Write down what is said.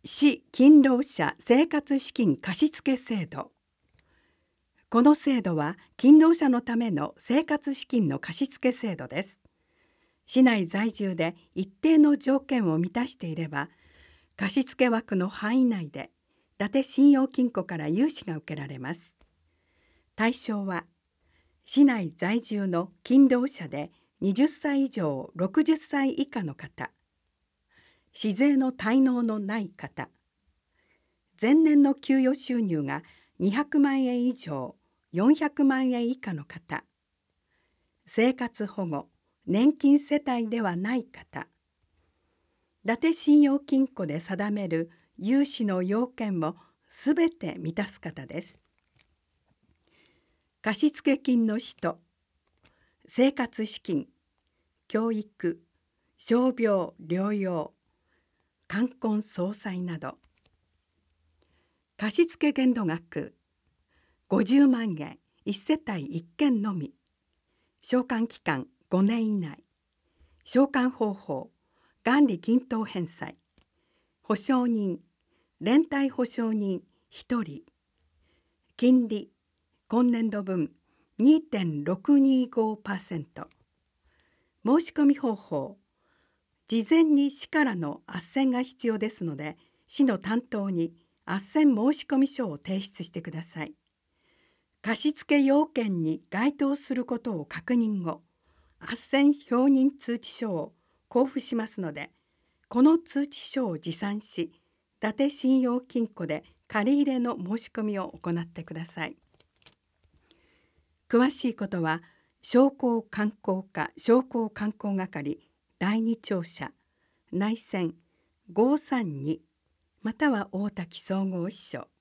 市勤労者生活資金貸付制度。この制度は勤労者のための生活資金の貸付制度です。市内在住で一定の条件を満たしていれば、貸付枠の範囲内で伊達信用金庫から融資が受けられます。対象は市内在住の勤労者で20歳以上60歳以下の方、市税の滞納のない方、前年の給与収入が200万円以上400万円以下の方、生活保護・年金世帯ではない方、伊達信用金庫で定める融資の要件をすべて満たす方です。貸付金の使途、生活資金、教育、傷病療養、冠婚葬祭など。貸付限度額50万円1世帯1件のみ。償還期間5年以内。償還方法元利均等返済。保証人連帯保証人1人。金利今年度分 2.625%。申し込み方法、事前に市からの斡旋が必要ですので、市の担当に斡旋申込書を提出してください。貸付要件に該当することを確認後、斡旋表認通知書を交付しますので、この通知書を持参し、伊達信用金庫で借り入れの申し込みを行ってください。詳しいことは、商工観光課商工観光係第二庁舎内線532または大滝総合支所